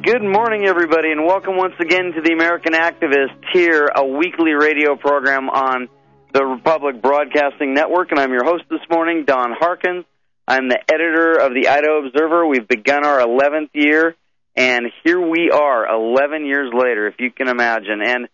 Good morning, everybody, and welcome once again to the American Activist here, a weekly radio program on the Republic Broadcasting Network, and I'm your host this morning, Don Harkins. I'm the editor of the Idaho Observer. We've begun our 11th year, and here we are 11 years later, if you can imagine. And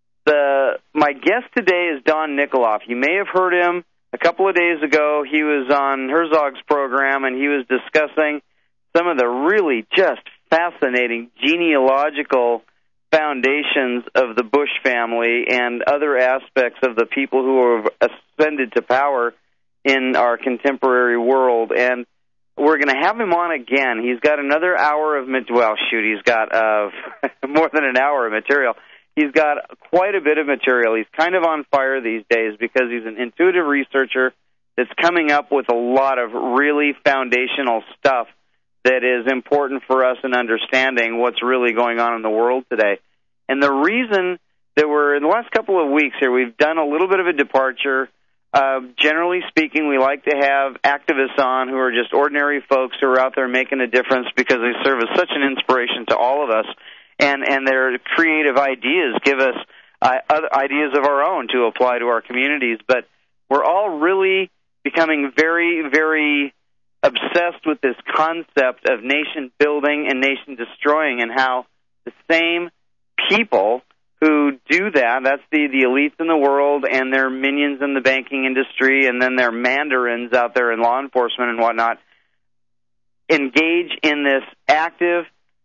my guest today is Don Nikoloff. You may have heard him a couple of days ago. He was on Herzog's program, and he was discussing some of the really just fascinating genealogical foundations of the Bush family and other aspects of the people who have ascended to power in our contemporary world. And we're going to have him on again. He's got another hour of he's got more than an hour of material. He's got quite a bit of material. He's kind of on fire these days because he's an intuitive researcher that's coming up with a lot of really foundational stuff that is important for us in understanding what's really going on in the world today. And the reason that in the last couple of weeks here, we've done a little bit of a departure. Generally speaking, we like to have activists on who are just ordinary folks who are out there making a difference because they serve as such an inspiration to all of us. And their creative ideas give us other ideas of our own to apply to our communities. But we're all really becoming very, very obsessed with this concept of nation building and nation destroying, and how the same people who do that's the elites in the world and their minions in the banking industry and then their mandarins out there in law enforcement and whatnot, engage in this active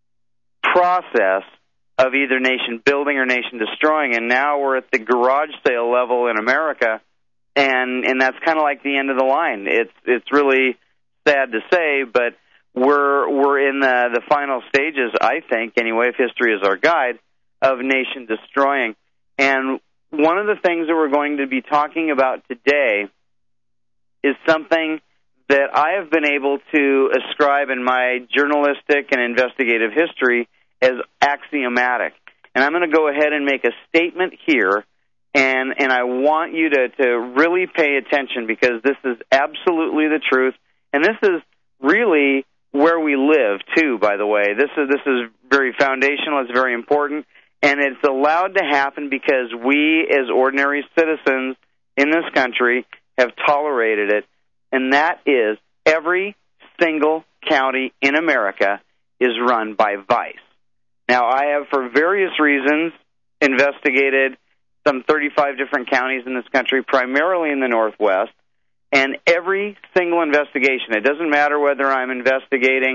process of either nation building or nation destroying. And now we're at the garage sale level in America, and that's kind of like the end of the line. It's really sad to say, but we're in the final stages, I think, anyway, if history is our guide, of nation destroying. And one of the things that we're going to be talking about today is something that I have been able to ascribe in my journalistic and investigative history as axiomatic. And I'm going to go ahead and make a statement here, and I want you to really pay attention, because this is absolutely the truth. And this is really where we live, too, by the way. This is very foundational. It's very important. And it's allowed to happen because we, as ordinary citizens in this country, have tolerated it. And that is every single county in America is run by vice. Now, I have, for various reasons, investigated some 35 different counties in this country, primarily in the Northwest. And every single investigation, it doesn't matter whether I'm investigating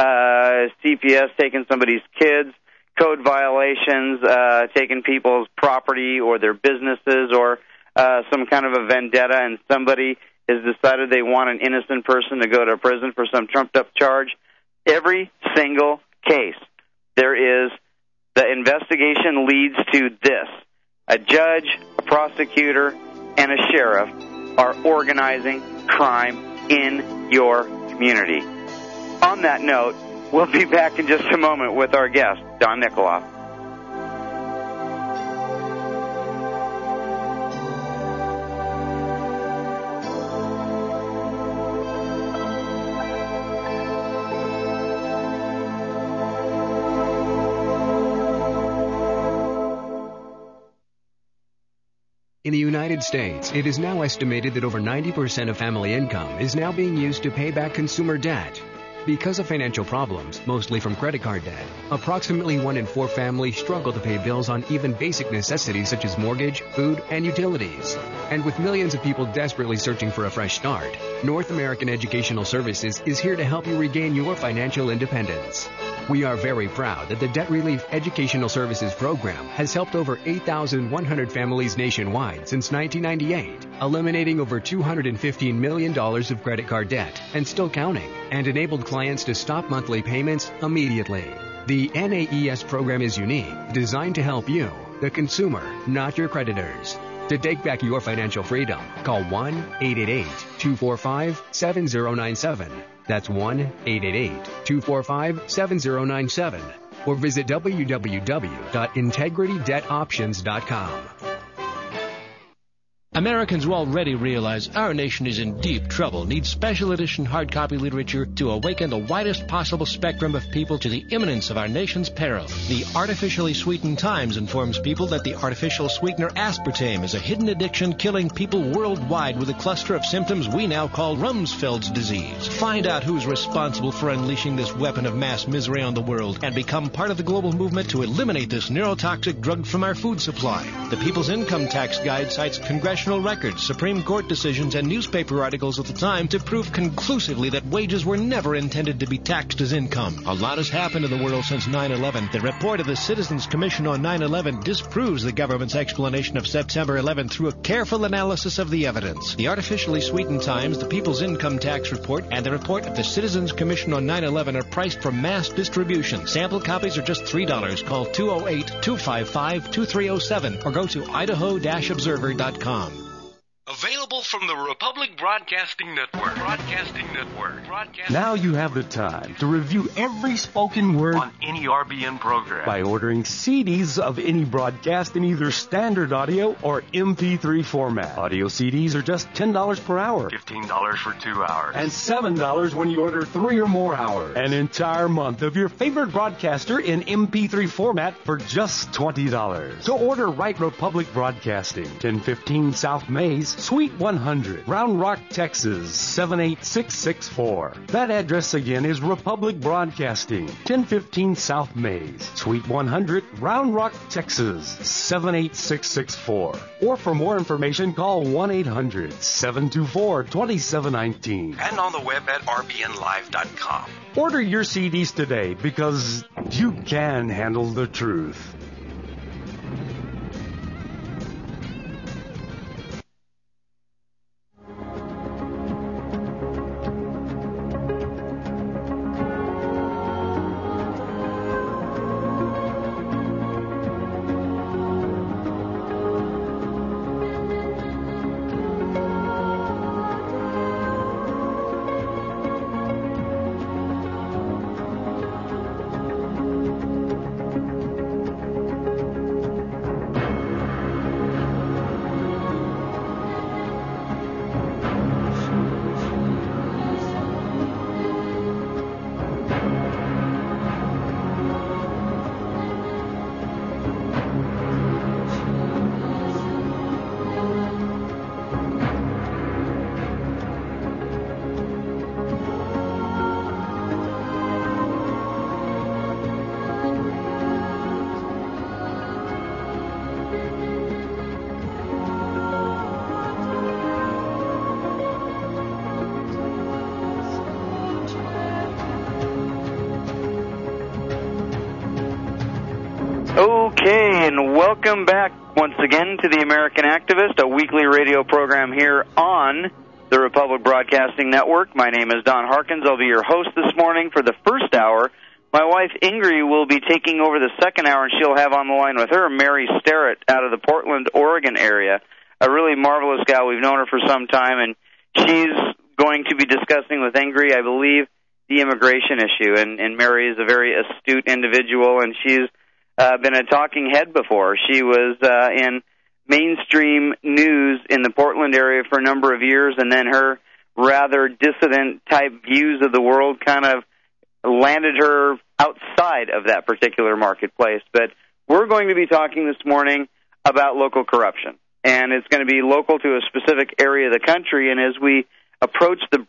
CPS taking somebody's kids, code violations, taking people's property or their businesses, or some kind of a vendetta, and somebody has decided they want an innocent person to go to prison for some trumped-up charge. Every single case, the investigation leads to this. A judge, a prosecutor, and a sheriff are organizing crime in your community. On that note, we'll be back in just a moment with our guest, Don Nikoloff. In the United States, it is now estimated that over 90% of family income is now being used to pay back consumer debt. Because of financial problems, mostly from credit card debt, approximately 1 in 4 families struggle to pay bills on even basic necessities such as mortgage, food, and utilities. And with millions of people desperately searching for a fresh start, North American Educational Services is here to help you regain your financial independence. We are very proud that the Debt Relief Educational Services Program has helped over 8,100 families nationwide since 1998, eliminating over $215 million of credit card debt and still counting, and enabled clients to stop monthly payments immediately. The NAES program is unique, designed to help you, the consumer, not your creditors. To take back your financial freedom, call 1-888-245-7097. That's 1-888-245-7097. Or visit www.integritydebtoptions.com. Americans will already realize our nation is in deep trouble, needs special edition hard copy literature to awaken the widest possible spectrum of people to the imminence of our nation's peril. The Artificially Sweetened Times informs people that the artificial sweetener aspartame is a hidden addiction killing people worldwide with a cluster of symptoms we now call Rumsfeld's disease. Find out who's responsible for unleashing this weapon of mass misery on the world and become part of the global movement to eliminate this neurotoxic drug from our food supply. The People's Income Tax Guide cites congressional records, Supreme Court decisions, and newspaper articles of the time to prove conclusively that wages were never intended to be taxed as income. A lot has happened in the world since 9/11. The report of the Citizens Commission on 9/11 disproves the government's explanation of September 11 through a careful analysis of the evidence. The Artificially Sweetened Times, the People's Income Tax Report, and the report of the Citizens Commission on 9/11 are priced for mass distribution. Sample copies are just $3. Call 208-255-2307 or go to idaho-observer.com. Available from the Republic Broadcasting Network. Now you have the time to review every spoken word On any RBN program. by ordering CDs of any broadcast in either standard audio or MP3 format. Audio CDs are just $10 per hour. $15 for 2 hours. And $7 when you order 3 or more hours. An entire month of your favorite broadcaster in MP3 format for just $20. So order Right Republic Broadcasting, 1015 South Mays, Suite 100, Round Rock, Texas, 78664. That address again is Republic Broadcasting, 1015 South Mays, Suite 100, Round Rock, Texas, 78664. Or for more information, call 1-800-724-2719. And on the web at rbnlive.com. Order your CDs today because you can handle the truth. Okay, and welcome back once again to the American Activist, a weekly radio program here on the Republic Broadcasting Network. My name is Don Harkins. I'll be your host this morning for the first hour. My wife, Ingrid, will be taking over the second hour, and she'll have on the line with her Mary Starrett out of the Portland, Oregon area, a really marvelous gal. We've known her for some time, and she's going to be discussing with Ingrid, I believe, the immigration issue. And Mary is a very astute individual, and she's been a talking head before. She was in mainstream news in the Portland area for a number of years, and then her rather dissident-type views of the world kind of landed her outside of that particular marketplace. But we're going to be talking this morning about local corruption, and it's going to be local to a specific area of the country. And as we approach the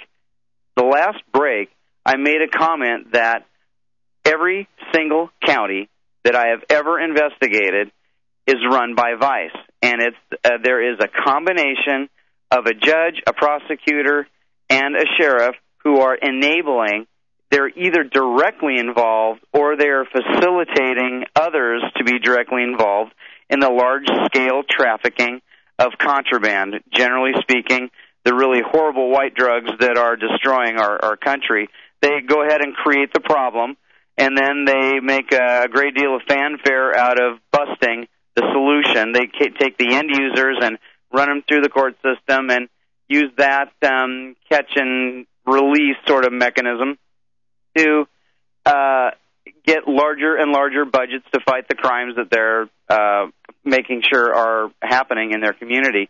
last break, I made a comment that every single county that I have ever investigated is run by Vice, and there is a combination of a judge, a prosecutor, and a sheriff who are enabling. They're either directly involved or they are facilitating others to be directly involved in the large-scale trafficking of contraband. Generally speaking, the really horrible white drugs that are destroying our country. They go ahead and create the problem, and then they make a great deal of fanfare out of busting the solution. They take the end users and run them through the court system and use that catch and release sort of mechanism to get larger and larger budgets to fight the crimes that they're making sure are happening in their community.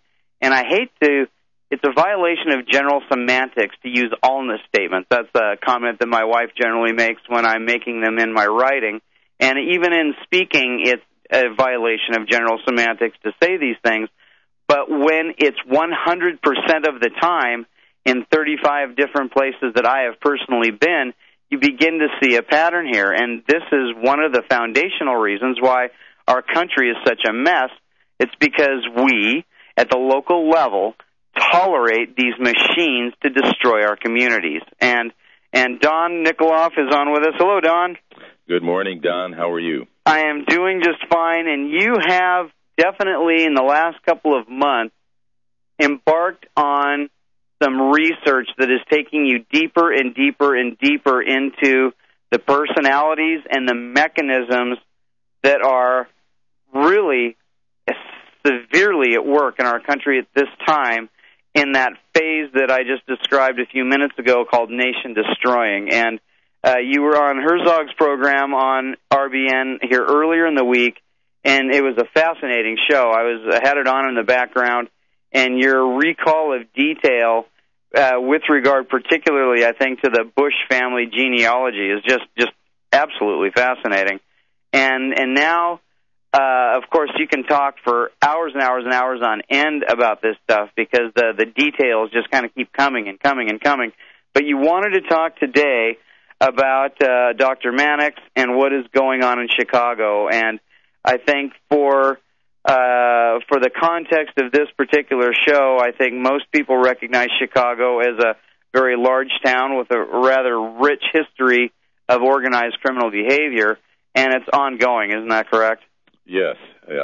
and I hate to, it's a violation of general semantics to use allness statements. That's a comment that my wife generally makes when I'm making them in my writing. And even in speaking, it's a violation of general semantics to say these things. But when it's 100% of the time in 35 different places that I have personally been, you begin to see a pattern here. And this is one of the foundational reasons why our country is such a mess. It's because we, at the local level, tolerate these machines to destroy our communities. And Don Nikoloff is on with us. Hello, Don. Good morning, Don. How are you? I am doing just fine, and you have definitely in the last couple of months embarked on some research that is taking you deeper and deeper and deeper into the personalities and the mechanisms that are really severely at work in our country at this time in that phase that I just described a few minutes ago called nation destroying. And you were on Herzog's program on RBN here earlier in the week, and it was a fascinating show. I had it on in the background, and your recall of detail with regard particularly, I think, to the Bush family genealogy is just absolutely fascinating. And now, of course, you can talk for hours and hours and hours on end about this stuff because the details just kind of keep coming and coming and coming. But you wanted to talk today about Dr. Mannix and what is going on in Chicago. And I think for the context of this particular show, I think most people recognize Chicago as a very large town with a rather rich history of organized criminal behavior, and it's ongoing. Isn't that correct? Yes.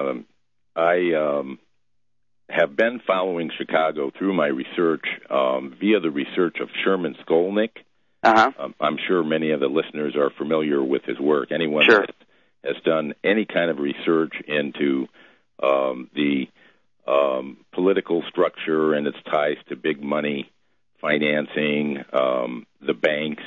I have been following Chicago through my research via the research of Sherman Skolnick. Uh-huh. I'm sure many of the listeners are familiar with his work. Anyone Sure. that has done any kind of research into the political structure and its ties to big money financing, the banks,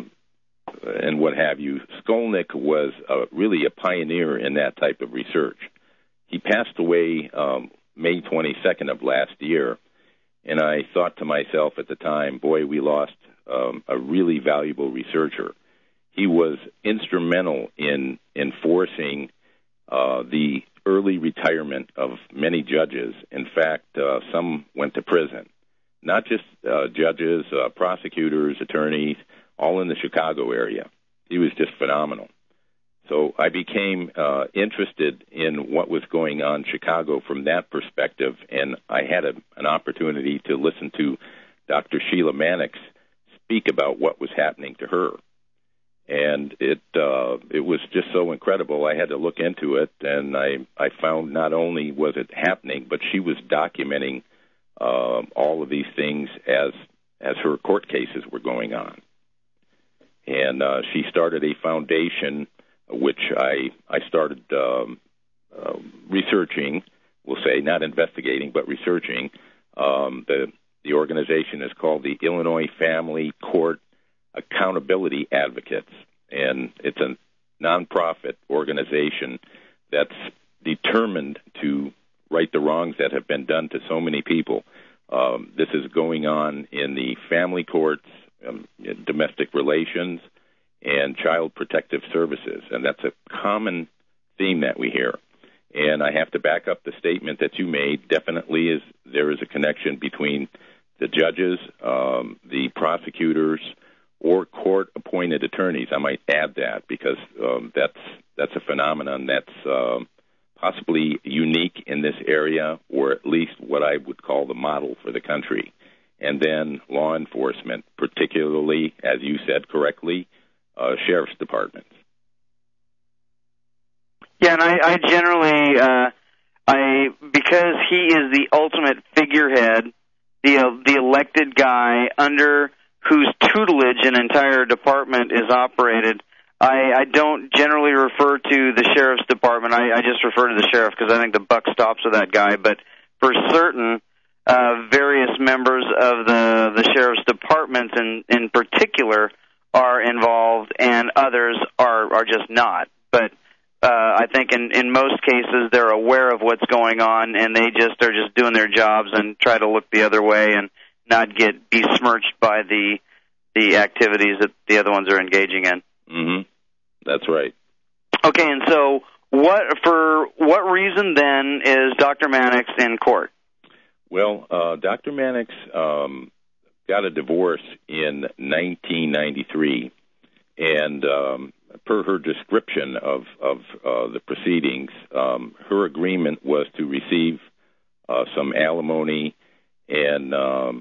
and what have you. Skolnick was really a pioneer in that type of research. He passed away May 22nd of last year, and I thought to myself at the time, boy, we lost a really valuable researcher. He was instrumental in enforcing the early retirement of many judges. In fact, some went to prison. Not just judges, prosecutors, attorneys, all in the Chicago area. He was just phenomenal. So I became interested in what was going on in Chicago from that perspective, and I had an opportunity to listen to Dr. Sheila Mannix speak about what was happening to her. And it was just so incredible. I had to look into it, and I found not only was it happening, but she was documenting all of these things as her court cases were going on. And she started a foundation, which I started researching, we'll say, not investigating, but researching. The organization is called the Illinois Family Court Accountability Advocates, and it's a nonprofit organization that's determined to right the wrongs that have been done to so many people. This is going on in the family courts, domestic relations, and child protective services, and that's a common theme that we hear. And I have to back up the statement that you made. Definitely there is a connection between the judges, the prosecutors, or court-appointed attorneys. I might add that because that's a phenomenon that's possibly unique in this area, or at least what I would call the model for the country. And then law enforcement, particularly, as you said correctly, sheriff's departments. Yeah, and I generally, because he is the ultimate figurehead, the elected guy under whose tutelage an entire department is operated, I don't generally refer to the sheriff's department. I just refer to the sheriff because I think the buck stops with that guy. But for certain, various members of the sheriff's departments in particular are involved, and others are just not. But I think in most cases they're aware of what's going on, and they just are just doing their jobs and try to look the other way and not get besmirched by the activities that the other ones are engaging in. Mm-hmm. That's right. Okay, and so for what reason then is Dr. Mannix in court? Well, Dr. Mannix got a divorce in 1993, and per her description of the proceedings, her agreement was to receive some alimony and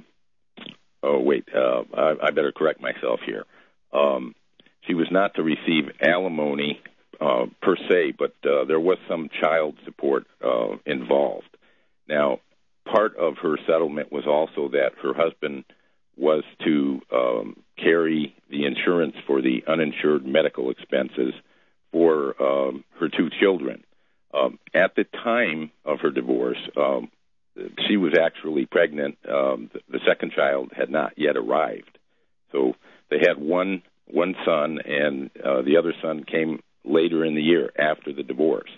I better correct myself here. She was not to receive alimony per se, but there was some child support involved. Now, part of her settlement was also that her husband was to carry the insurance for the uninsured medical expenses for her two children. At the time of her divorce, she was actually pregnant. The second child had not yet arrived. So they had one son, and the other son came later in the year after the divorce.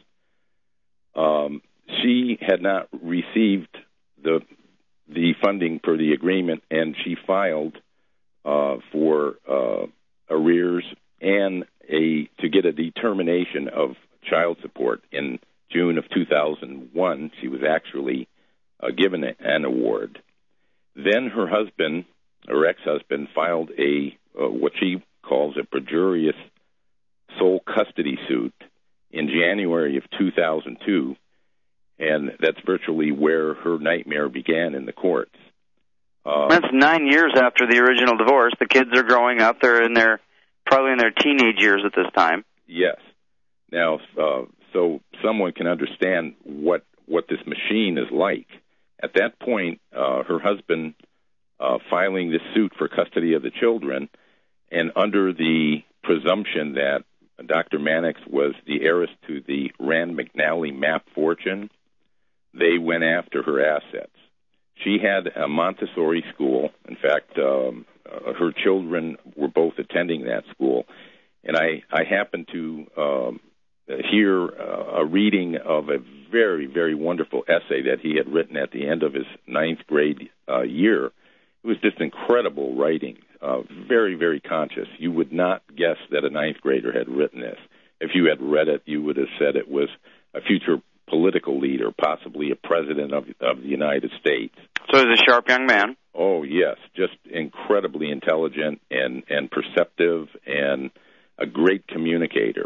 She had not received the funding per the agreement, and she filed for arrears and to get a determination of child support in June of 2001. She was actually given an award. Then her husband, her ex-husband, filed what she calls a perjurious sole custody suit in January of 2002, and that's virtually where her nightmare began in the courts. That's 9 years after the original divorce. The kids are growing up. They're probably in their teenage years at this time. Yes. Now, so someone can understand what this machine is like. At that point, her husband filing this suit for custody of the children, and under the presumption that Dr. Mannix was the heiress to the Rand McNally map fortune, they went after her assets. She had a Montessori school. In fact, her children were both attending that school. And I happened to hear a reading of a very, very wonderful essay that he had written at the end of his ninth grade year. It was just incredible writing, very, very conscious. You would not guess that a ninth grader had written this. If you had read it, you would have said it was a future political leader, possibly a president of the United States. So he's a sharp young man. Oh, yes, just incredibly intelligent and perceptive and a great communicator.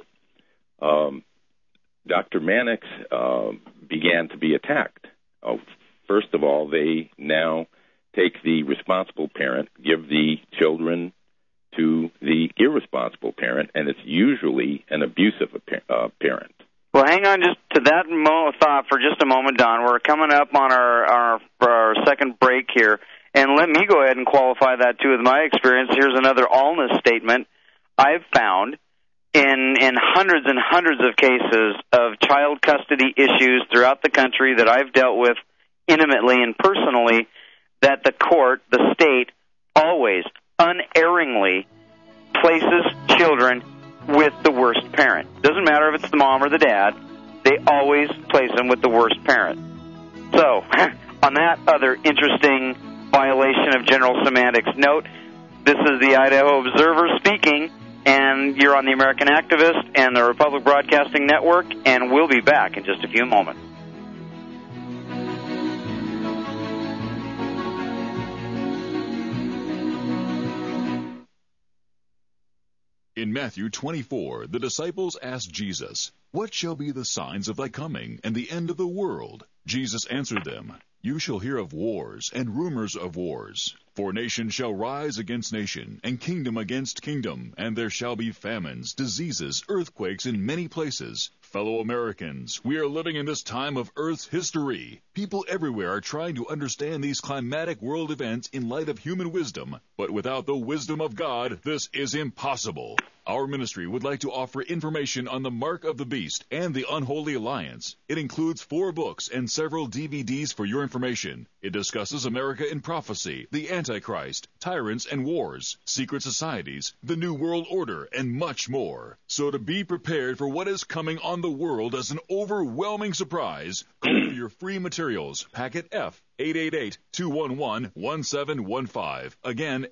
Dr. Mannix began to be attacked. First of all, they now take the responsible parent, give the children to the irresponsible parent, and it's usually an abusive parent. Well, hang on just to that thought for just a moment, Don. We're coming up on our second break here, and let me go ahead and qualify that, too, with my experience. Here's another allness statement. I've found in hundreds and hundreds of cases of child custody issues throughout the country that I've dealt with intimately and personally, that the court, the state, always, unerringly places children with the worst parent. Doesn't matter if it's the mom or the dad, they always place them with the worst parent. So, on that other interesting violation of general semantics note, this is the Idaho Observer speaking, and you're on the American Activist and the Republic Broadcasting Network, and we'll be back in just a few moments. In Matthew 24, the disciples asked Jesus, "What shall be the signs of thy coming and the end of the world?" Jesus answered them, "You shall hear of wars and rumors of wars. For nation shall rise against nation, and kingdom against kingdom, and there shall be famines, diseases, earthquakes in many places. Fellow Americans, we are living in this time of Earth's history. People everywhere are trying to understand these climatic world events in light of human wisdom, but without the wisdom of God, this is impossible. Our ministry would like to offer information on the Mark of the Beast and the Unholy Alliance. It includes 4 books and several DVDs for your information. It discusses America in prophecy, the Antichrist, tyrants and wars, secret societies, the New World Order, and much more. So to be prepared for what is coming on the the world as an overwhelming surprise, call for your free materials. Packet F, 888-211-1715. Again,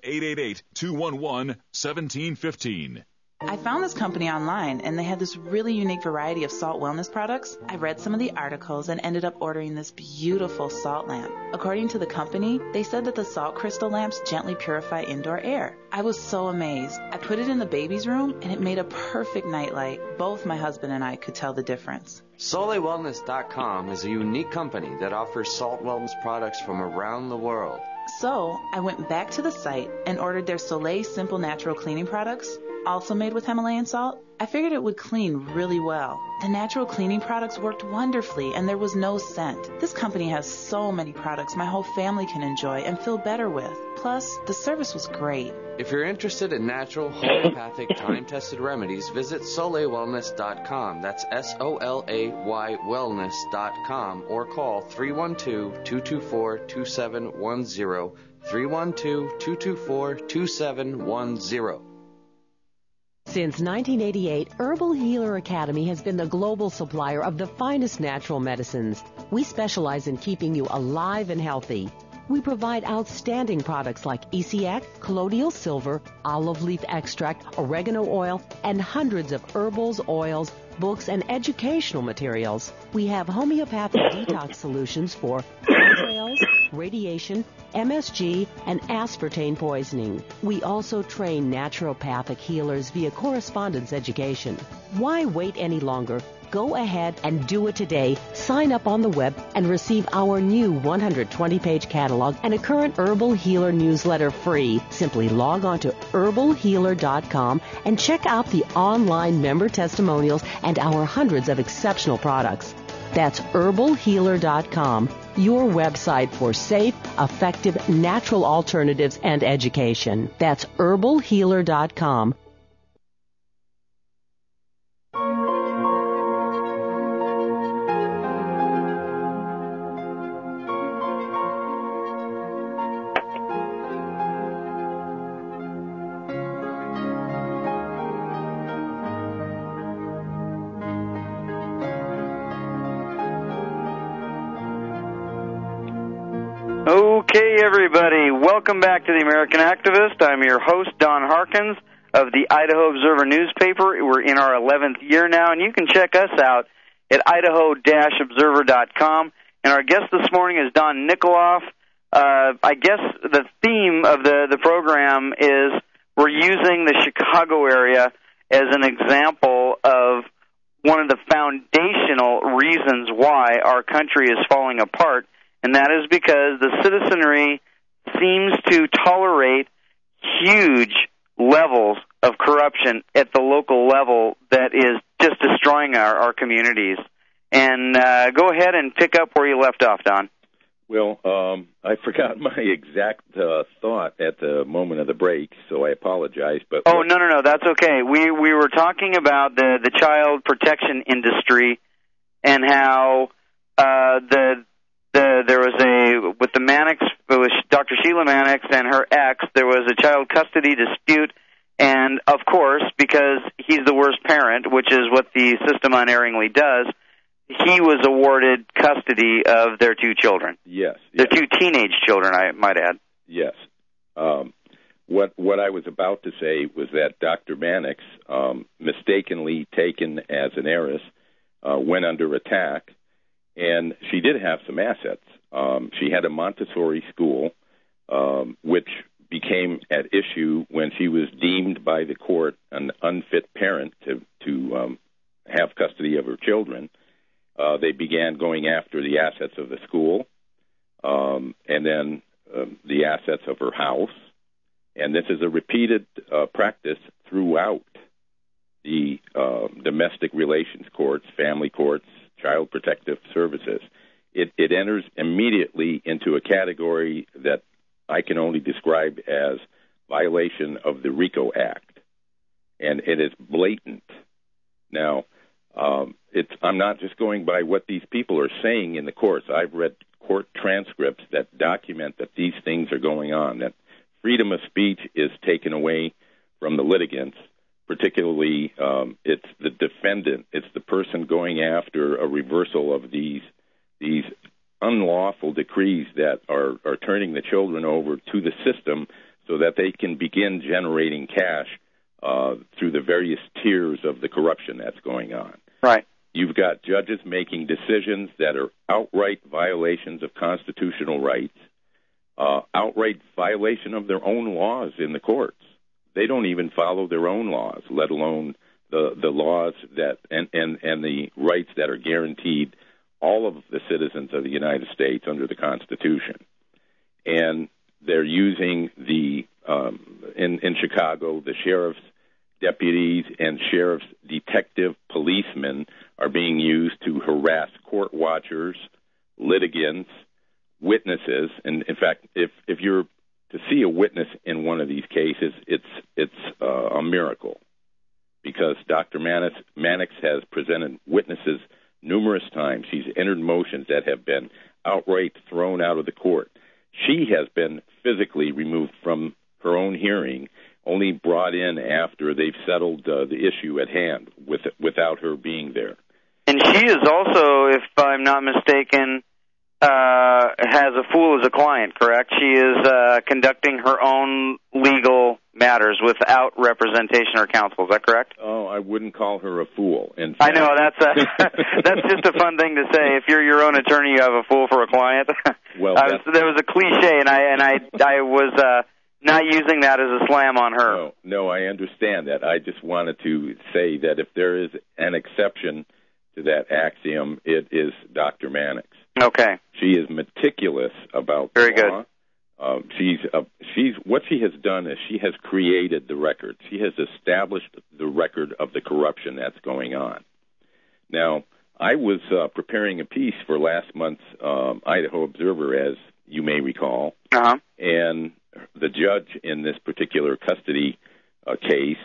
888-211-1715. I found this company online, and they had this really unique variety of salt wellness products. I read some of the articles and ended up ordering this beautiful salt lamp. According to the company, they said that the salt crystal lamps gently purify indoor air. I was so amazed. I put it in the baby's room, and it made a perfect nightlight. Both my husband and I could tell the difference. SoleilWellness.com is a unique company that offers salt wellness products from around the world. So I went back to the site and ordered their Soleil Simple Natural Cleaning products, also made with Himalayan salt. I figured it would clean really well. The natural cleaning products worked wonderfully, and there was no scent. This company has so many products my whole family can enjoy and feel better with. Plus, the service was great. If you're interested in natural, homeopathic, time-tested remedies, visit SoleilWellness.com. That's SOLAY wellness.com, or call 312-224-2710, 312-224-2710. Since 1988, Herbal Healer Academy has been the global supplier of the finest natural medicines. We specialize in keeping you alive and healthy. We provide outstanding products like ECX, colloidal silver, olive leaf extract, oregano oil, and hundreds of herbals, oils, books, and educational materials. We have homeopathic detox solutions for chemtrails, radiation, MSG, and aspartame poisoning. We also train naturopathic healers via correspondence education. Why wait any longer? Go ahead and do it today. Sign up on the web and receive our new 120-page catalog and a current Herbal Healer newsletter free. Simply log on to herbalhealer.com and check out the online member testimonials and our hundreds of exceptional products. That's herbalhealer.com, your website for safe, effective, natural alternatives and education. That's herbalhealer.com. Okay, everybody, welcome back to the American Activist. I'm your host, Don Harkins, of the Idaho Observer newspaper. We're in our 11th year now, and you can check us out at idaho-observer.com. And our guest this morning is Don Nikoloff. I guess the theme of the program is we're using the Chicago area as an example of one of the foundational reasons why our country is falling apart, and that is because the citizenry seems to tolerate huge levels of corruption at the local level that is just destroying our communities. And go ahead and pick up where you left off, Don. Well, I forgot my exact thought at the moment of the break, so I apologize. But no, that's okay. We were talking about the child protection industry and how there was with the Mannix, it was Dr. Sheila Mannix and her ex, there was a child custody dispute, and of course, because he's the worst parent, which is what the system unerringly does, he was awarded custody of their two children. Yes. Their two teenage children, I might add. Yes. What I was about to say was that Dr. Mannix, mistakenly taken as an heiress, went under attack, and she did have some assets. She had a Montessori school, which became at issue when she was deemed by the court an unfit parent to have custody of her children. They began going after the assets of the school, and then the assets of her house. And this is a repeated practice throughout the domestic relations courts, family courts, child protective services. It enters immediately into a category that I can only describe as violation of the RICO Act, and it is blatant. Now, I'm not just going by what these people are saying in the courts. I've read court transcripts that document that these things are going on, that freedom of speech is taken away from the litigants, particularly it's the defendant, it's the person going after a reversal of these unlawful decrees that are turning the children over to the system so that they can begin generating cash through the various tiers of the corruption that's going on. Right. You've got judges making decisions that are outright violations of constitutional rights, outright violation of their own laws in the courts. They don't even follow their own laws, let alone the laws that and the rights that are guaranteed all of the citizens of the United States under the Constitution. And they're using in Chicago, the sheriff's deputies and sheriff's detective policemen are being used to harass court watchers, litigants, witnesses. And in fact, if you're to see a witness in one of these cases, it's a miracle, because Dr. Mannix has presented witnesses numerous times. She's entered motions that have been outright thrown out of the court. She has been physically removed from her own hearing, only brought in after they've settled the issue at hand without her being there. And she is also, if I'm not mistaken, has a fool as a client, correct? She is conducting her own legal matters without representation or counsel. Is that correct? Oh, I wouldn't call her a fool. In fact, I know that's just a fun thing to say. If you're your own attorney, you have a fool for a client. Well, there was a cliche, and I was not using that as a slam on her. No, I understand that. I just wanted to say that if there is an exception to that axiom, it is Dr. Mannix. Okay. She is meticulous about Very the law. Good. She's what she has done is she has created the record. She has established the record of the corruption that's going on. Now, I was preparing a piece for last month's Idaho Observer, as you may recall, and the judge in this particular custody case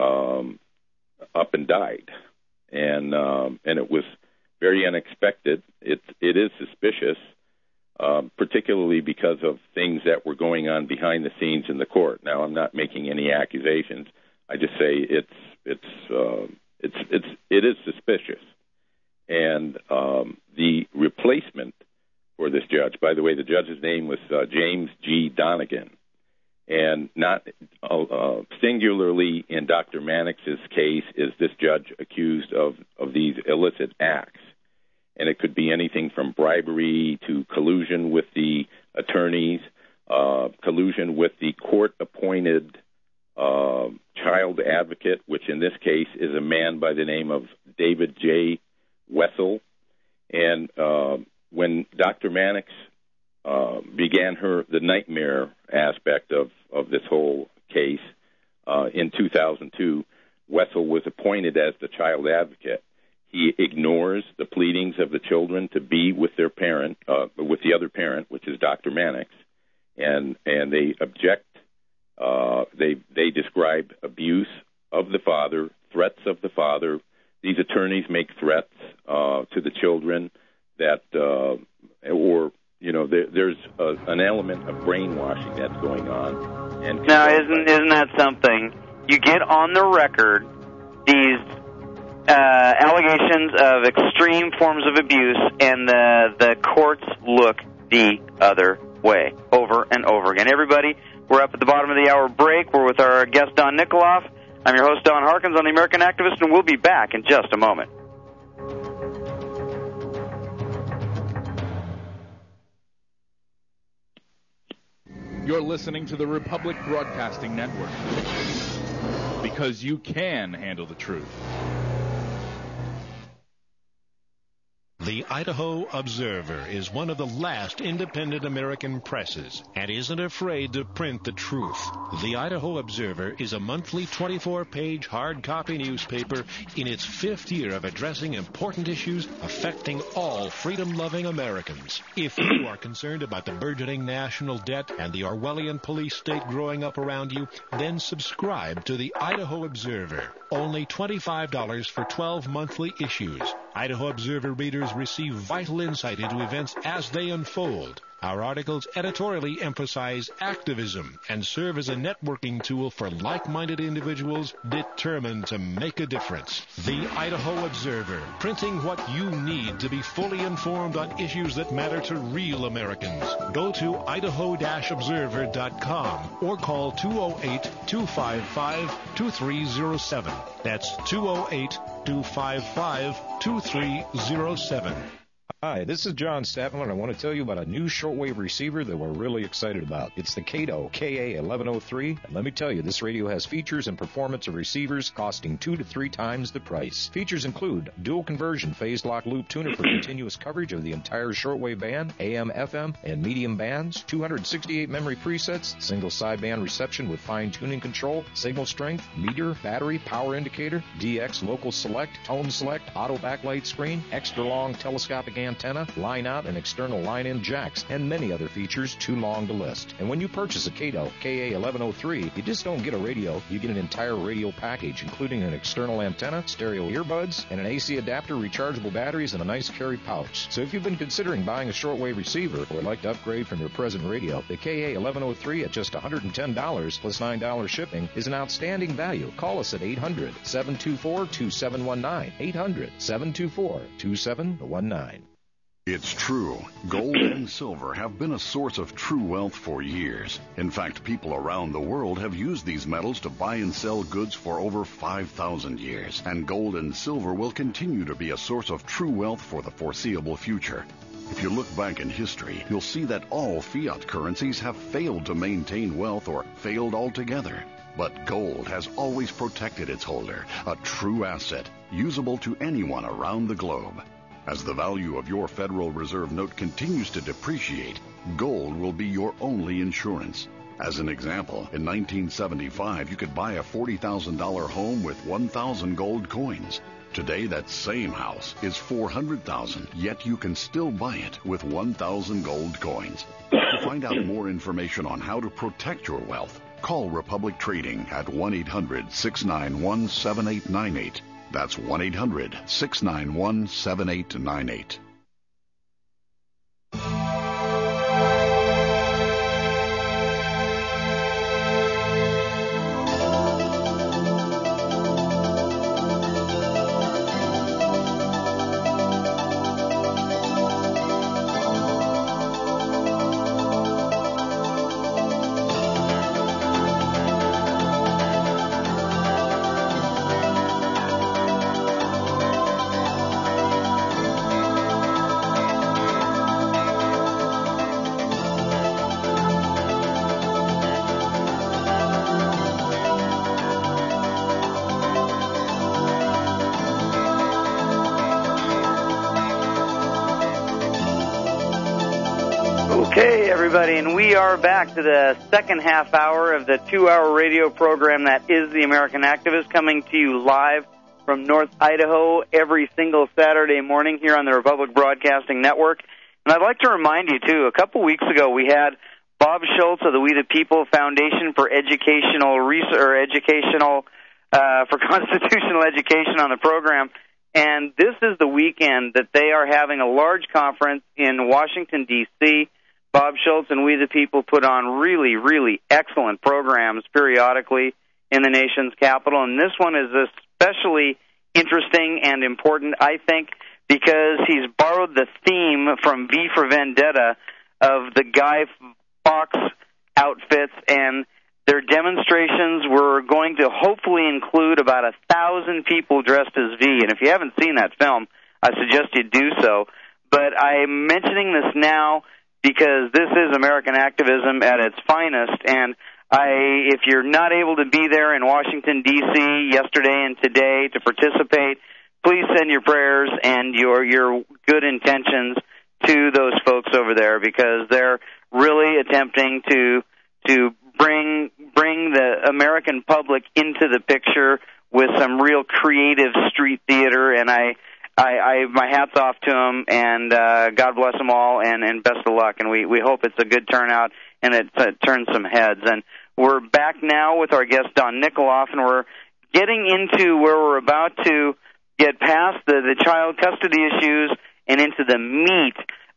up and died, and it was very unexpected. It is suspicious, particularly because of things that were going on behind the scenes in the court. Now, I'm not making any accusations. I just say it is suspicious. And the replacement for this judge, by the way, the judge's name was James G. Donegan, and not singularly in Dr. Mannix's case is this judge accused of these illicit acts. And it could be anything from bribery to collusion with the attorneys, collusion with the court-appointed child advocate, which in this case is a man by the name of David J. Wessel. And when Dr. Mannix began the nightmare aspect of this whole case in 2002, Wessel was appointed as the child advocate. He ignores the pleadings of the children to be with their parent, with the other parent, which is Dr. Mannix, and they object. They describe abuse of the father, threats of the father. These attorneys make threats to the children that, there's an element of brainwashing that's going on. And now, isn't that something? You get on the record these allegations of extreme forms of abuse, and the courts look the other way over and over again. Everybody, we're up at the bottom of the hour break. We're with our guest, Don Nikoloff. I'm your host, Don Harkins, on The American Activist, and we'll be back in just a moment. You're listening to the Republic Broadcasting Network, because you can handle the truth. The Idaho Observer is one of the last independent American presses and isn't afraid to print the truth. The Idaho Observer is a monthly 24-page hard copy newspaper in its 5th year of addressing important issues affecting all freedom-loving Americans. If you are concerned about the burgeoning national debt and the Orwellian police state growing up around you, then subscribe to the Idaho Observer. Only $25 for 12 monthly issues. Idaho Observer readers receive vital insight into events as they unfold. Our articles editorially emphasize activism and serve as a networking tool for like-minded individuals determined to make a difference. The Idaho Observer, printing what you need to be fully informed on issues that matter to real Americans. Go to idaho-observer.com or call 208-255-2307. That's 208-255-2307. Hi, this is John Statman, and I want to tell you about a new shortwave receiver that we're really excited about. It's the Kato KA1103, and let me tell you, this radio has features and performance of receivers costing 2 to 3 times the price. Features include dual conversion phase lock loop tuner for continuous coverage of the entire shortwave band, AM, FM, and medium bands, 268 memory presets, single sideband reception with fine tuning control, signal strength, meter, battery, power indicator, DX local select, tone select, auto backlight screen, extra long telescopic antenna, line out and external line in jacks, and many other features too long to list. And when you purchase a Kato KA1103, you just don't get a radio, you get an entire radio package, including an external antenna, stereo earbuds, and an AC adapter, rechargeable batteries, and a nice carry pouch. So if you've been considering buying a shortwave receiver or would like to upgrade from your present radio, the KA1103 at just $110 plus $9 shipping is an outstanding value. Call us at 800-724-2719. 800-724-2719. It's true. Gold and silver have been a source of true wealth for years. In fact, people around the world have used these metals to buy and sell goods for over 5,000 years. And gold and silver will continue to be a source of true wealth for the foreseeable future. If you look back in history, you'll see that all fiat currencies have failed to maintain wealth or failed altogether. But gold has always protected its holder, a true asset, usable to anyone around the globe. As the value of your Federal Reserve note continues to depreciate, gold will be your only insurance. As an example, in 1975, you could buy a $40,000 home with 1,000 gold coins. Today, that same house is $400,000, yet you can still buy it with 1,000 gold coins. To find out more information on how to protect your wealth, call Republic Trading at 1-800-691-7898. That's 1-800-691-7898. Okay, everybody, and we are back to the second half hour of the 2-hour radio program that is The American Activist, coming to you live from North Idaho every single Saturday morning here on the Republic Broadcasting Network. And I'd like to remind you, too, a couple weeks ago we had Bob Schultz of the We the People Foundation for Educational for Constitutional Education on the program. And this is the weekend that they are having a large conference in Washington, D.C. Bob Schultz and We the People put on really, really excellent programs periodically in the nation's capital. And this one is especially interesting and important, I think, because he's borrowed the theme from V for Vendetta of the Guy Fawkes outfits, and their demonstrations were going to hopefully include about 1,000 people dressed as V. And if you haven't seen that film, I suggest you do so. But I'm mentioning this now because this is American activism at its finest. And if you're not able to be there in Washington, D.C. yesterday and today to participate, please send your prayers and your good intentions to those folks over there, because they're really attempting to bring the American public into the picture with some real creative street theater, and I my hat's off to them, and God bless them all, and best of luck. And we hope it's a good turnout and it turns some heads. And we're back now with our guest Don Nikoloff, and we're getting into where we're about to get past the child custody issues and into the meat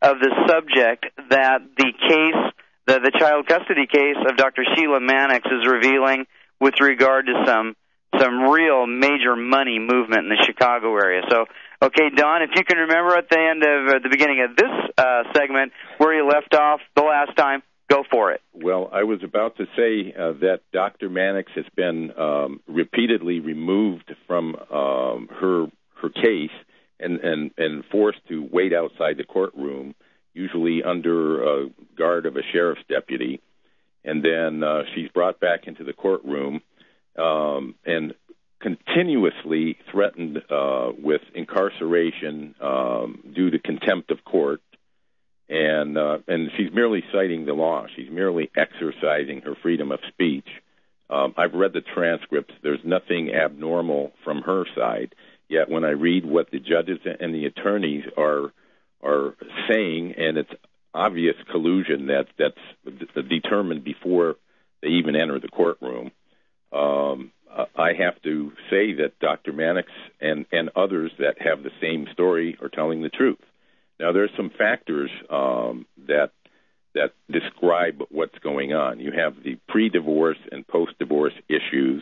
of the subject that the case, the child custody case of Dr. Sheila Mannix is revealing with regard to some real major money movement in the Chicago area. So, okay, Don, if you can remember at the beginning of this segment where you left off the last time, go for it. Well, I was about to say that Dr. Mannix has been repeatedly removed from her case and forced to wait outside the courtroom, usually under guard of a sheriff's deputy, and then she's brought back into the courtroom and continuously threatened with incarceration due to contempt of court. And she's merely citing the law. She's merely exercising her freedom of speech. I've read the transcripts. There's nothing abnormal from her side. Yet when I read what the judges and the attorneys are saying, and it's obvious collusion that's determined before they even enter the courtroom, I have to say that Dr. Mannix and others that have the same story are telling the truth. Now, there's some factors that describe what's going on. You have the pre-divorce and post-divorce issues.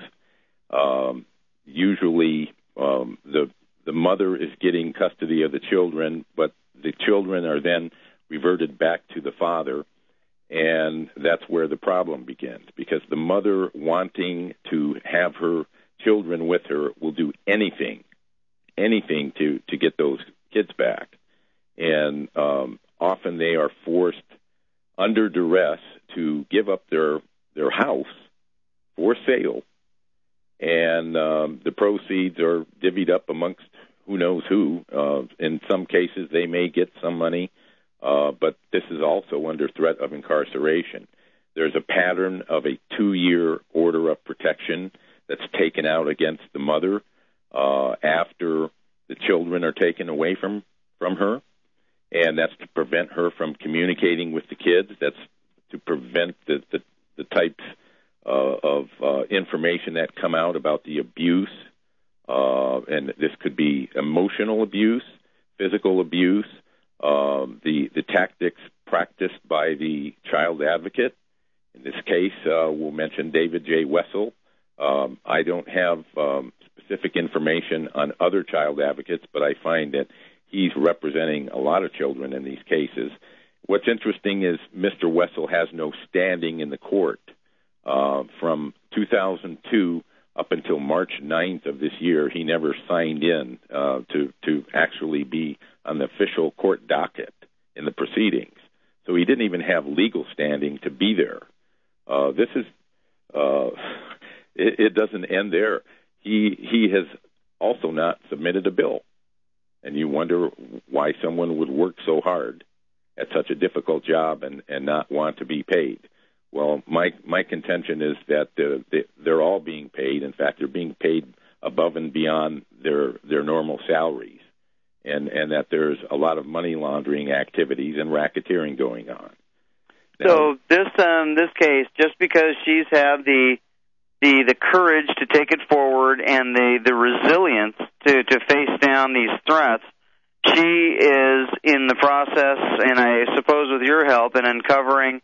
Usually, the mother is getting custody of the children, but the children are then reverted back to the father, and that's where the problem begins, because the mother wanting to have her children with her will do anything to get those kids back. And often they are forced under duress to give up their house for sale, and the proceeds are divvied up amongst who knows who. In some cases, they may get some money, but this is also under threat of incarceration. There's a pattern of a 2-year order of protection that's taken out against the mother after the children are taken away from her. And that's to prevent her from communicating with the kids. That's to prevent the types of information that come out about the abuse. And this could be emotional abuse, physical abuse, the tactics practiced by the child advocate. In this case, we'll mention David J. Wessel. I don't have specific information on other child advocates, but I find that he's representing a lot of children in these cases. What's interesting is Mr. Wessel has no standing in the court. From 2002 up until March 9th of this year, he never signed in to actually be on the official court docket in the proceedings. So he didn't even have legal standing to be there. It doesn't end there. He has also not submitted a bill. And you wonder why someone would work so hard at such a difficult job and not want to be paid. Well, my contention is that they're all being paid. In fact, they're being paid above and beyond their normal salaries, and that there's a lot of money laundering activities and racketeering going on. Now, so this case, just because she's had the courage to take it forward and the resilience to face down these threats, she is in the process, and I suppose with your help, in uncovering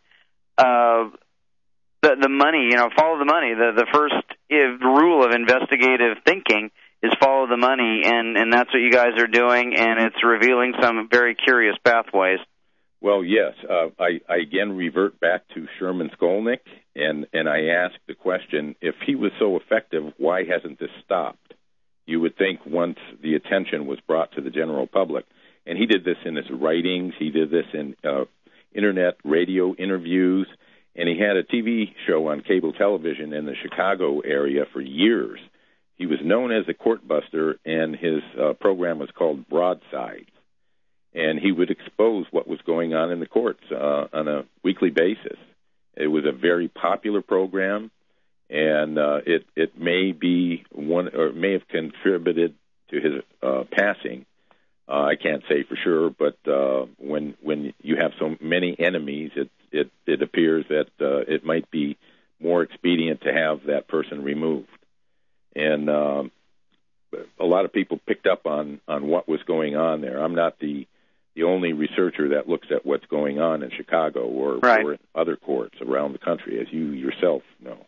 the money. Follow the money. The first rule of investigative thinking is follow the money, and that's what you guys are doing, and it's revealing some very curious pathways. Well, yes. I again revert back to Sherman Skolnick, and I ask the question, if he was so effective, why hasn't this stopped? You would think once the attention was brought to the general public, and he did this in his writings, he did this in internet radio interviews, and he had a TV show on cable television in the Chicago area for years. He was known as a court buster, and his program was called Broadsides. And he would expose what was going on in the courts on a weekly basis. It was a very popular program, and it may be one, or may have contributed to his passing. I can't say for sure, but when you have so many enemies, it appears that it might be more expedient to have that person removed. And a lot of people picked up on what was going on there. I'm not the the only researcher that looks at what's going on in Chicago or in other courts around the country, as you yourself know.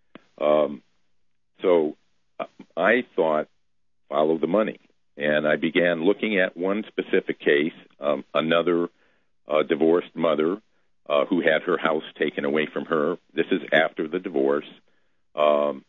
So I thought, follow the money. And I began looking at one specific case, another divorced mother who had her house taken away from her. This is after the divorce. Her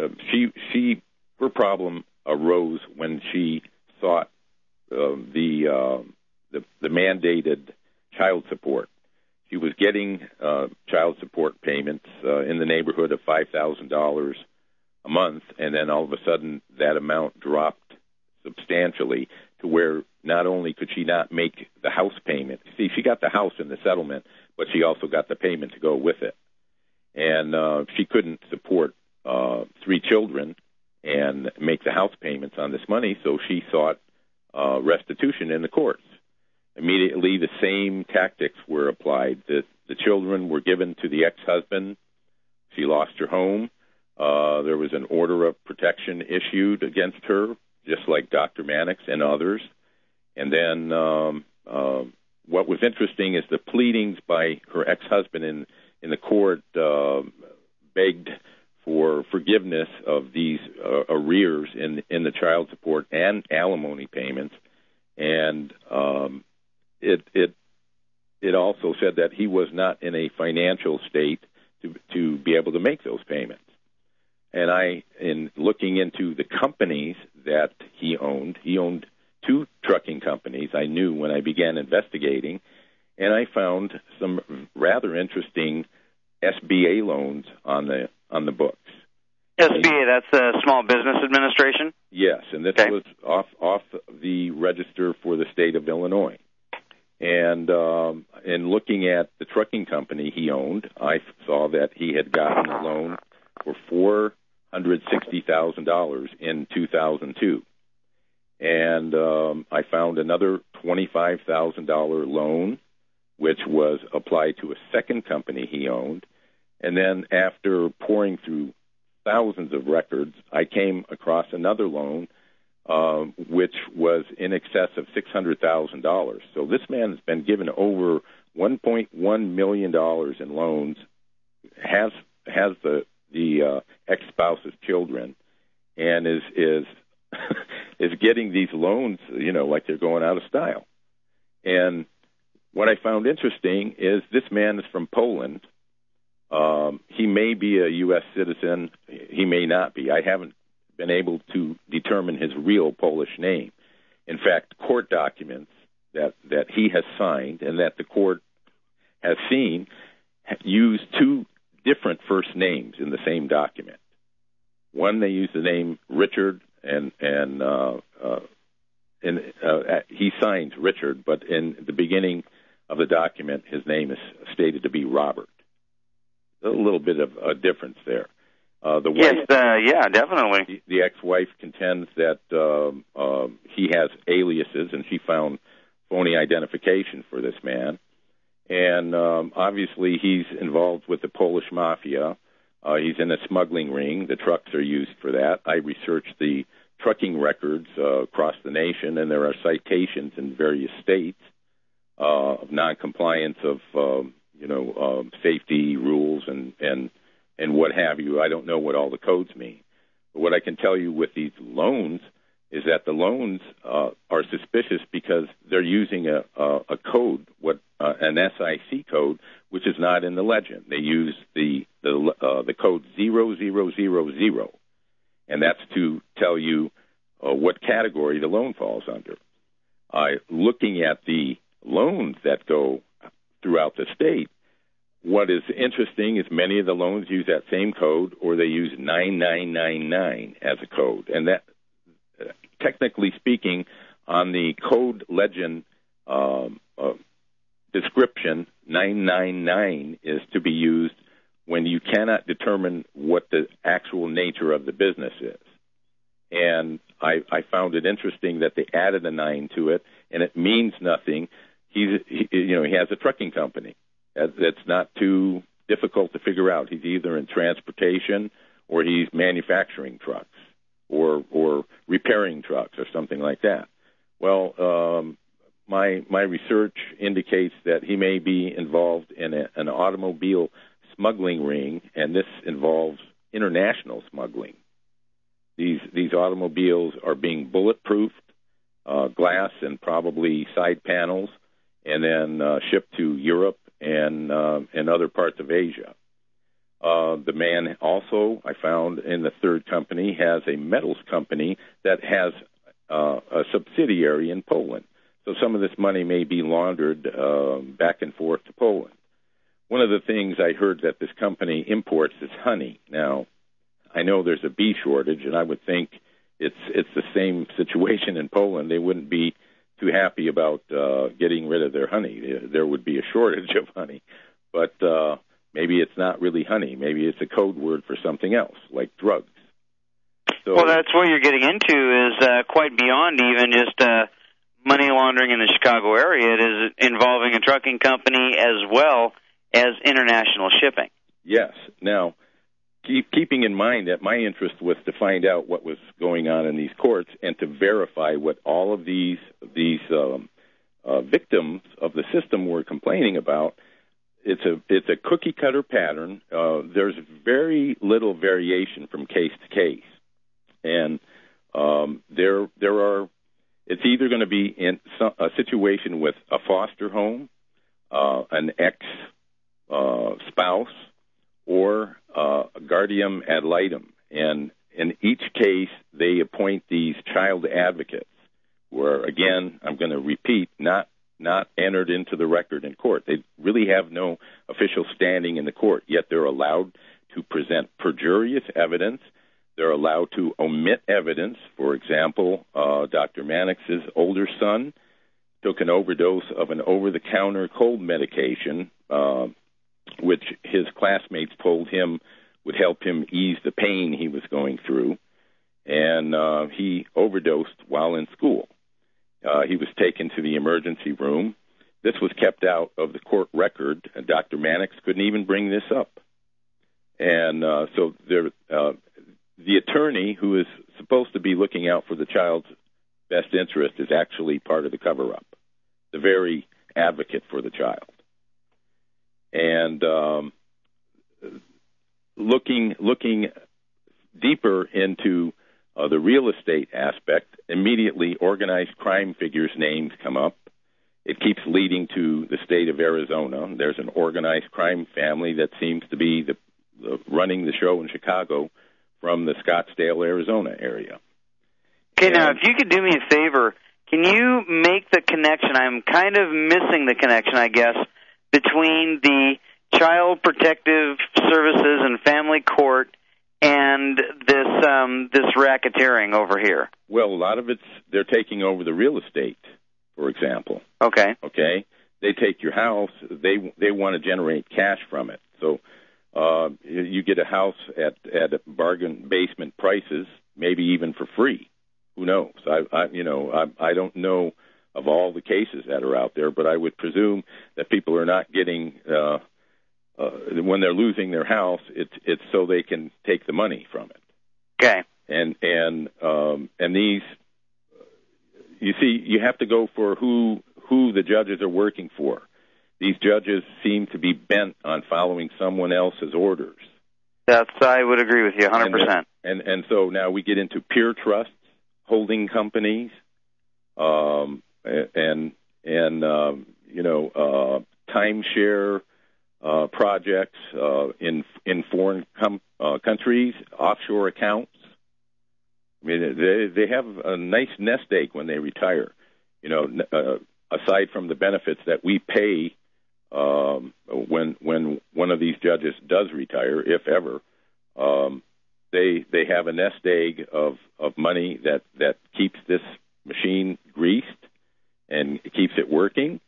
problem arose when she sought the mandated child support. She was getting child support payments in the neighborhood of $5,000 a month, and then all of a sudden that amount dropped substantially to where not only could she not make the house payment. See, she got the house in the settlement, but she also got the payment to go with it. And she couldn't support 3 children and make the house payments on this money, so she sought restitution in the courts. Immediately, the same tactics were applied. The children were given to the ex-husband. She lost her home. There was an order of protection issued against her, just like Dr. Mannix and others. And then what was interesting is the pleadings by her ex-husband in the court begged for forgiveness of these arrears in the child support and alimony payments. And it also said that he was not in a financial state to be able to make those payments. And in looking into the companies that he owned 2 trucking companies I knew when I began investigating, and I found some rather interesting SBA loans on the books. SBA, that's the Small Business Administration? Yes, and this was off the register for the state of Illinois. And in looking at the trucking company he owned, I saw that he had gotten a loan for $460,000 in 2002. And I found another $25,000 loan, which was applied to a second company he owned. And then after pouring through thousands of records, I came across another loan, which was in excess of $600,000. So this man has been given over $1.1 million in loans, has the ex-spouse's children, and is is getting these loans, like they're going out of style. And what I found interesting is this man is from Poland. He may be a U.S. citizen. He may not be. I haven't been able to determine his real Polish name. In fact, court documents that he has signed and that the court has seen use 2 different first names in the same document. One, they use the name Richard, and he signs Richard, but in the beginning of the document, his name is stated to be Robert. A little bit of a difference there. The wife, definitely. The ex-wife contends that he has aliases, and she found phony identification for this man. And obviously, he's involved with the Polish mafia. He's in a smuggling ring. The trucks are used for that. I researched the trucking records across the nation, and there are citations in various states of noncompliance of safety rules and what have you. I don't know what all the codes mean. But what I can tell you with these loans is that the loans are suspicious because they're using a code, an SIC code, which is not in the legend. They use the code 0000, and that's to tell you what category the loan falls under. Looking at the loans that go throughout the state, what is interesting is many of the loans use that same code, or they use 9999 as a code. And that, technically speaking, on the code legend description, 999 is to be used when you cannot determine what the actual nature of the business is. And I found it interesting that they added a 9 to it, and it means nothing. He has a trucking company. That's not too difficult to figure out. He's either in transportation or he's manufacturing trucks or repairing trucks or something like that. Well, my research indicates that he may be involved in an automobile smuggling ring, and this involves international smuggling. These automobiles are being bulletproofed, glass and probably side panels, and then shipped to Europe and other parts of Asia. The man also, I found in the third company, has a metals company that has a subsidiary in Poland. So some of this money may be laundered back and forth to Poland. One of the things I heard that this company imports is honey. Now, I know there's a bee shortage, and I would think it's the same situation in Poland. They wouldn't be too happy about getting rid of their honey. There would be a shortage of honey. But maybe it's not really honey. Maybe it's a code word for something else, like drugs. So, well, that's what you're getting into is quite beyond even just money laundering in the Chicago area. It is involving a trucking company as well as international shipping. Yes. Now, keeping in mind that my interest was to find out what was going on in these courts and to verify what all of these victims of the system were complaining about, it's a cookie cutter pattern. There's very little variation from case to case, and there are. It's either going to be in a situation with a foster home, an ex-spouse, or a guardian ad litem. And in each case, they appoint these child advocates, where, again, I'm going to repeat, not entered into the record in court. They really have no official standing in the court, yet they're allowed to present perjurious evidence. They're allowed to omit evidence. For example, Dr. Mannix's older son took an overdose of an over-the-counter cold medication, which his classmates told him would help him ease the pain he was going through, and he overdosed while in school. He was taken to the emergency room. This was kept out of the court record, and Dr. Mannix couldn't even bring this up. And so there... the attorney who is supposed to be looking out for the child's best interest is actually part of the cover-up, the very advocate for the child. And looking deeper into the real estate aspect, immediately organized crime figures' names come up. It keeps leading to the state of Arizona. There's an organized crime family that seems to be running the show in Chicago from the Scottsdale, Arizona area. Okay, now, if you could do me a favor, can you make the connection? I'm kind of missing the connection, I guess, between the Child Protective Services and Family Court and this racketeering over here. Well, a lot of they're taking over the real estate, for example. Okay. Okay? They take your house. They want to generate cash from it. So you get a house at bargain basement prices, maybe even for free. Who knows? I don't know of all the cases that are out there, but I would presume that people are not getting when they're losing their house, it's so they can take the money from it. Okay. And these, you see, you have to go for who the judges are working for. These judges seem to be bent on following someone else's orders. I would agree with you 100%. And so now we get into peer trusts, holding companies, timeshare projects in foreign countries, offshore accounts. I mean, they have a nice nest egg when they retire. Aside from the benefits that we pay when one of these judges does retire, if ever, they have a nest egg of money that keeps this machine greased and keeps it working.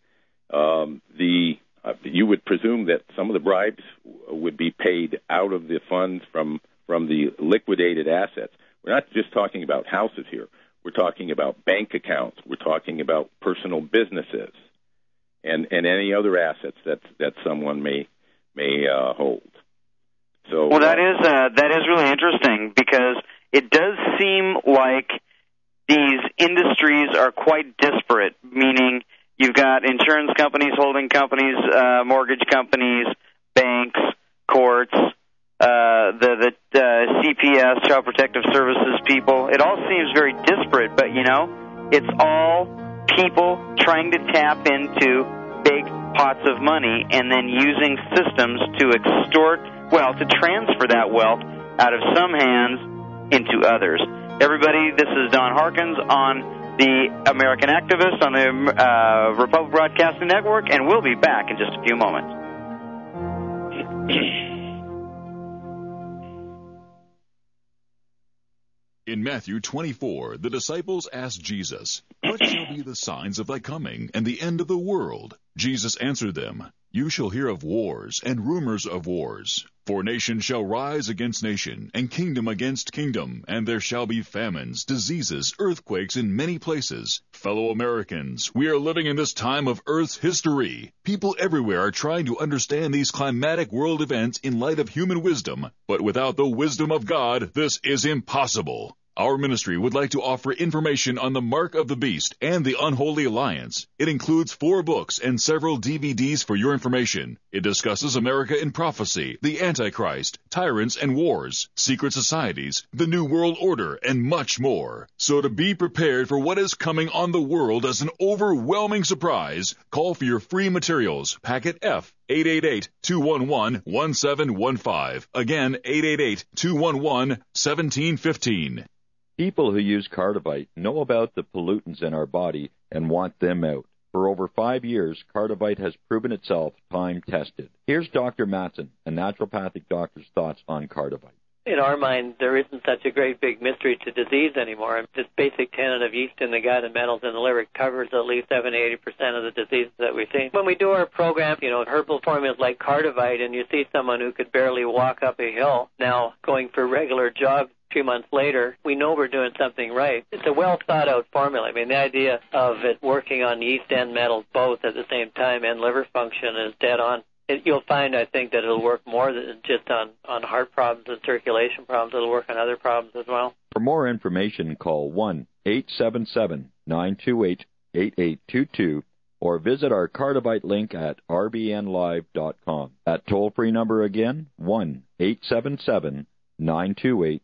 You would presume that some of the bribes would be paid out of the funds from the liquidated assets. We're not just talking about houses here. We're talking about bank accounts. We're talking about personal businesses and any other assets that someone may hold. So, well, that is really interesting because it does seem like these industries are quite disparate, meaning You've got insurance companies, holding companies, mortgage companies, banks, courts, the CPS, Child Protective Services people. It all seems very disparate, but, it's all people trying to tap into big pots of money and then using systems to to transfer that wealth out of some hands into others. Everybody, this is Don Harkins on the American Activist on the Republic Broadcasting Network, and we'll be back in just a few moments. In Matthew 24, the disciples asked Jesus, "What shall be the signs of thy coming and the end of the world?" Jesus answered them, "You shall hear of wars and rumors of wars. For nation shall rise against nation, and kingdom against kingdom, and there shall be famines, diseases, earthquakes in many places. Fellow Americans, we are living in this time of Earth's history. People everywhere are trying to understand these climatic world events in light of human wisdom, but without the wisdom of God, this is impossible. Our ministry would like to offer information on the Mark of the Beast and the Unholy Alliance. It includes 4 books and several DVDs for your information. It discusses America in prophecy, the Antichrist, tyrants and wars, secret societies, the New World Order, and much more. So to be prepared for what is coming on the world as an overwhelming surprise, call for your free materials, packet F, 888-211-1715. Again, 888-211-1715. People who use Cardivite know about the pollutants in our body and want them out. For over 5 years, Cardivite has proven itself time-tested. Here's Dr. Matson, a naturopathic doctor's thoughts on Cardivite. In our mind, there isn't such a great big mystery to disease anymore. This basic tenet of yeast in the gut and metals in the liver covers at least 70-80% of the diseases that we see. When we do our program, herbal formulas like Cardivite, and you see someone who could barely walk up a hill now going for regular jogs 2 months later, we know we're doing something right. It's a well-thought-out formula. I mean, the idea of it working on yeast and metals both at the same time and liver function is dead on. You'll find, I think, that it'll work more than just on heart problems and circulation problems. It'll work on other problems as well. For more information, call 1-877-928-8822 or visit our Cardivite link at rbnlive.com. That toll-free number again, 1-877-928-8822.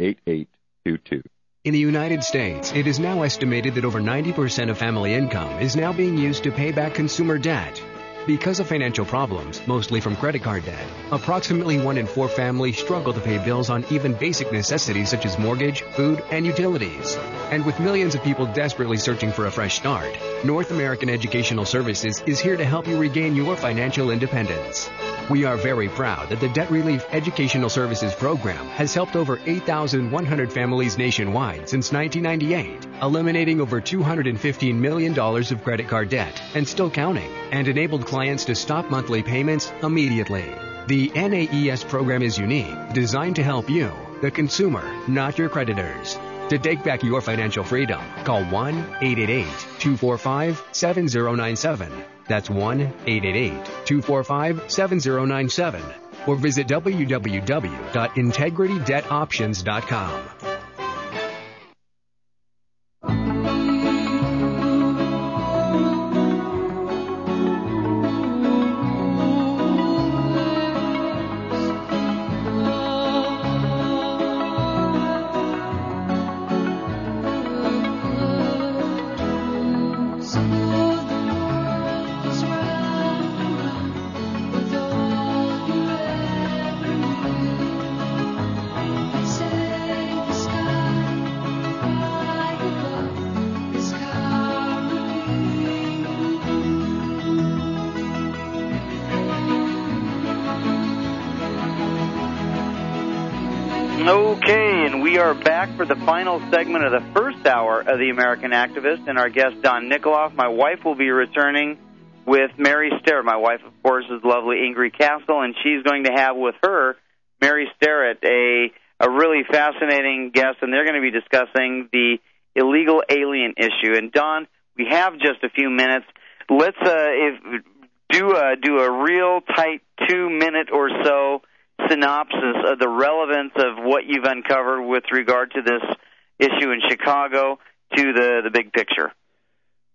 In the United States, it is now estimated that over 90% of family income is now being used to pay back consumer debt. Because of financial problems, mostly from credit card debt, approximately 1 in 4 families struggle to pay bills on even basic necessities such as mortgage, food, and utilities. And with millions of people desperately searching for a fresh start, North American Educational Services is here to help you regain your financial independence. We are very proud that the Debt Relief Educational Services Program has helped over 8,100 families nationwide since 1998, eliminating over $215 million of credit card debt and still counting, and enabled clients to stop monthly payments immediately. The NAES program is unique, designed to help you, the consumer, not your creditors. To take back your financial freedom, call 1-888-245-7097. That's 1-888-245-7097. Or visit www.integritydebtoptions.com. Okay, and we are back for the final segment of the first hour of The American Activist, and our guest, Don Nikoloff. My wife will be returning with Mary Sterrett. My wife, of course, is lovely Ingrid Castle, and she's going to have with her, Mary Sterrett, a really fascinating guest, and they're going to be discussing the illegal alien issue. And, Don, we have just a few minutes. Let's do a real tight 2-minute or so synopsis of the relevance of what you've uncovered with regard to this issue in Chicago to the big picture.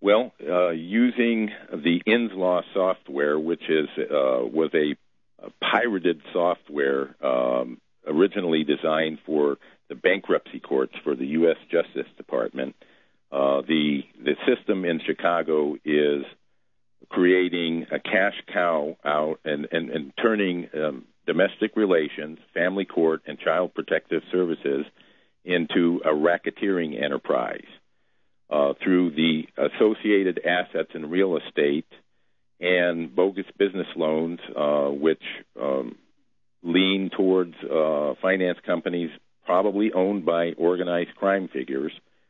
Well, using the Inslaw software, which was a pirated software originally designed for the bankruptcy courts for the U.S. Justice Department, the system in Chicago is creating a cash cow out and turning domestic relations, family court, and child protective services into a racketeering enterprise through the associated assets in real estate and bogus business loans, which lean towards finance companies probably owned by organized crime figures.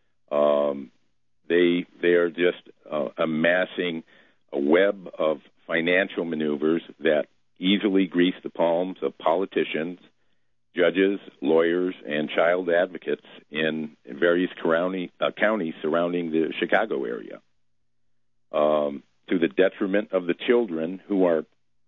They are just amassing a web of financial maneuvers that easily grease the palms of politicians, judges, lawyers, and child advocates in various counties surrounding the Chicago area, to the detriment of the children who are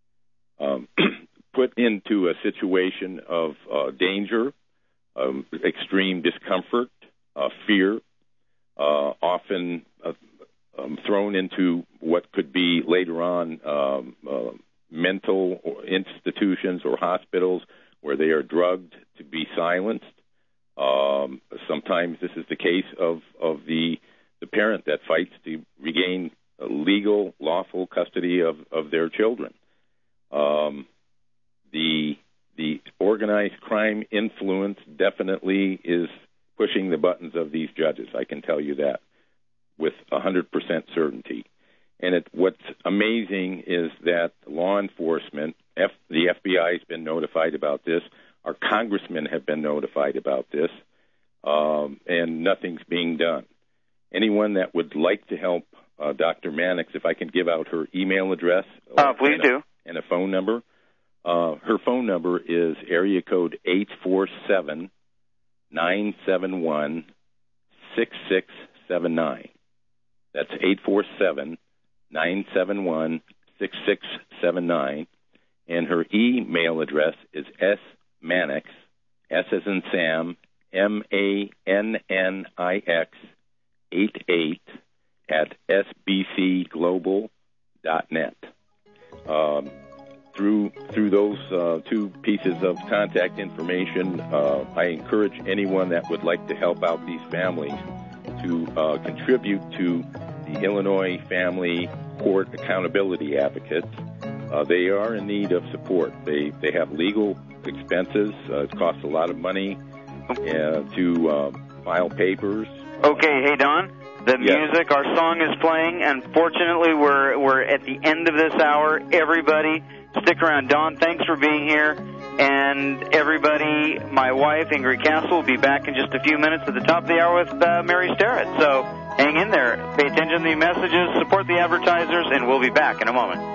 put into a situation of danger, extreme discomfort, fear, often thrown into what could be later on mental institutions or hospitals where they are drugged to be silenced. Sometimes this is the case of the parent that fights to regain legal, lawful custody of their children. The organized crime influence definitely is pushing the buttons of these judges. I can tell you that with 100% certainty. And what's amazing is that law enforcement, the FBI has been notified about this, our congressmen have been notified about this, and nothing's being done. Anyone that would like to help Dr. Mannix, if I can give out her email address. Please do. And a phone number. Her phone number is area code 847-971-6679. That's 847-971-6679. And her email address is smannix, S as in Sam, MANNIX 88 at sbcglobal.net. Through those two pieces of contact information, I encourage anyone that would like to help out these families to contribute to the Illinois Family Court Accountability Advocates. They are in need of support. They have legal expenses. It costs a lot of money to file papers. Okay, hey Don, the music, our song is playing. Unfortunately, we're at the end of this hour. Everybody, stick around. Don, thanks for being here. And everybody, my wife, Ingrid Castle, will be back in just a few minutes at the top of the hour with Mary Starrett. So hang in there. Pay attention to the messages, support the advertisers, and we'll be back in a moment.